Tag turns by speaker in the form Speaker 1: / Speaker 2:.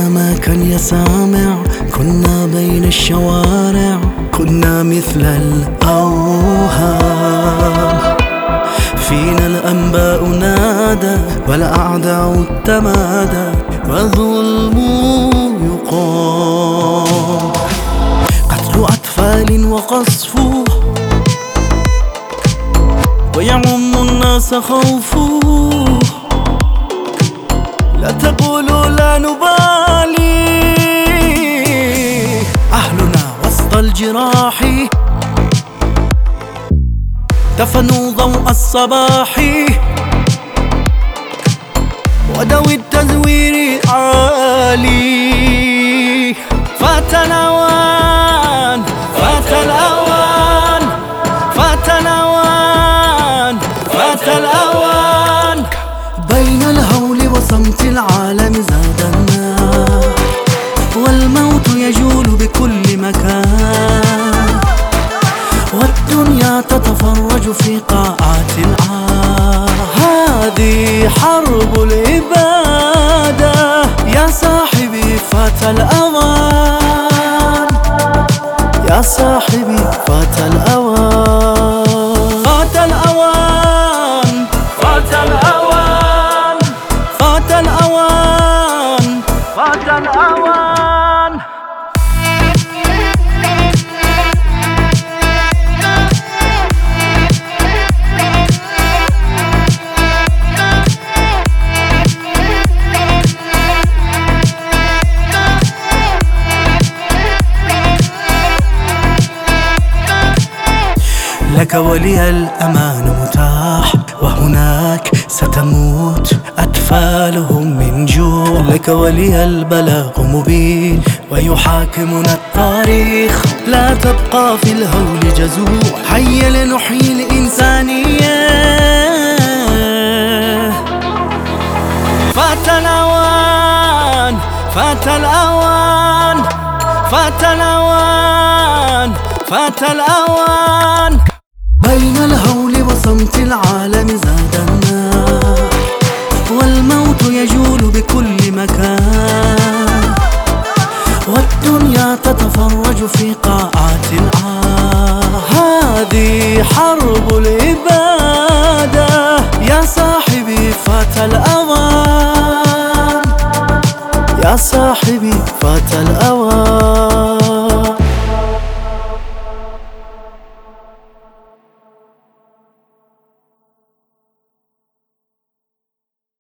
Speaker 1: ما كان يا سامع، كنا بين الشوارع، كنا مثل الأوهام. فينا الأنباء نادى والأعداء التمادى والظلم يقام. قتل أطفال وقصفه ويعم الناس خوفه. لا تقولوا لا نبالي، أهلنا وسط الجراح دفنوا ضوء الصباح ودوي التزوير عالي. فات الأوان، فات الأوان، فات الأوان، فات الأوان. بين الهول وصمت العالم زاد النار، والموت يجول بكل مكان، والدنيا تتفرج في قاعات العار. هذه حرب الإبادة يا صاحبي، فات الأوان، يا صاحبي فات الأوان. فات الأوان، فات الأوان، فات الأوان، فات الأوان. لك ولي الأمان متاح، وهناك ستموت أطفالهم من جوع. لك ولي البلاغ مبين ويحاكمنا التاريخ، لا تبقى في الهول جزوع. هيا لنحيي الإنسانية. فات الأوان، فات الأوان، فات الأوان، فات الأوان. بين الهول وصمت العالم زاد النار، والموت يجول بكل مكان، والدنيا تتفرج في قاعات العار. هذه حرب الإبادة يا صاحبي، فات الأوان، يا صاحبي فات الأوان.